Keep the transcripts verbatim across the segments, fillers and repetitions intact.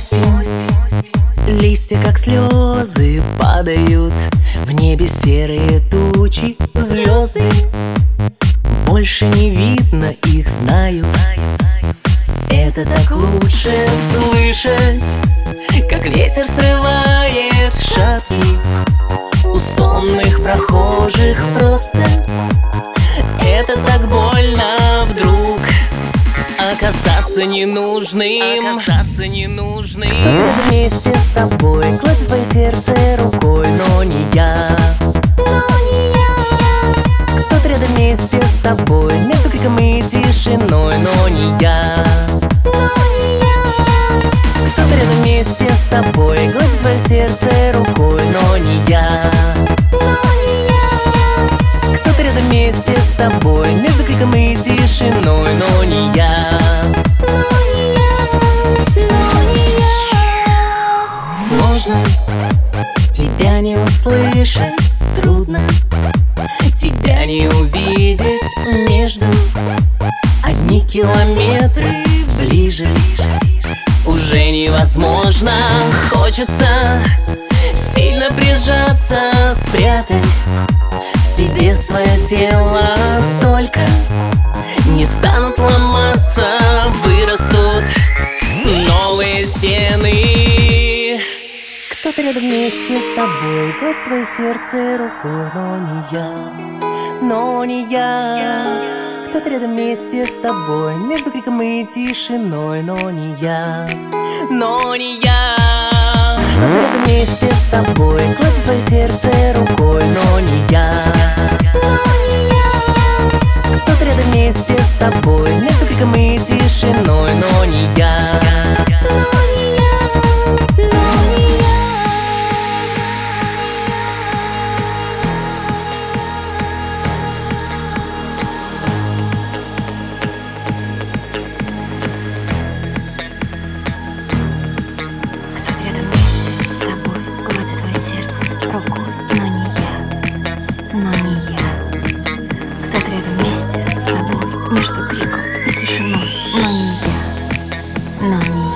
Осень, листья как слезы падают, в небе серые тучи, звезды больше не видно, их знаю. Это так лучше слышать, как ветер срывает шапки у сонных прохожих просто. Это так больно вдруг оказаться ненужным, оказаться ненужным. Кто-то рядом вместе с тобой гладит твое сердце рукой, но не я, но не я. Кто-то рядом вместе с тобой между криком и тишиной, но не я, но не я. Кто-то рядом вместе с тобой гладит твое сердце рукой, но не я, но не я. Кто-то рядом вместе с тобой между криком и тишиной, но не я, но не я, но не я. Сложно тебя не услышать, трудно тебя не увидеть между. Одни километры ближе уже невозможно. Хочется сильно прижаться, спрятать в тебе свое тело. Только не станут ломаться, вырастут новые стены. Кто-то рядом вместе с тобой гладит твое сердце рукой, но не я, но не я. Кто-то рядом вместе с тобой между криком и тишиной, но не я, но не я. Кто-то рядом вместе с тобой гладит твое сердце рукой, но не я, но не я. Кто-то рядом вместе с тобой между криком и тишиной, но не я, но не я, но не я. С тобой гладит твое сердце рукой, но не я, но не я. Кто-то рядом вместе с тобой между криком и тишиной, но не я, но не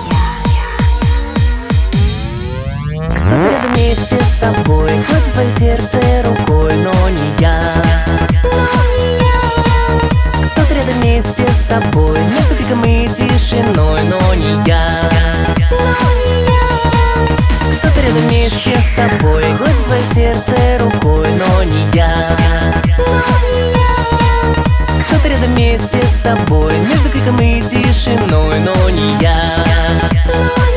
я. Кто-то рядом вместе с тобой гладит твое сердце рукой, но не я, но не я. Кто-то рядом вместе с тобой между криком и тишиной, но не я, но не я. Кто-то рядом вместе с тобой гладит твое сердце рукой, но не я, но не я. Кто-то рядом вместе с тобой между криком и тишиной, но не я, но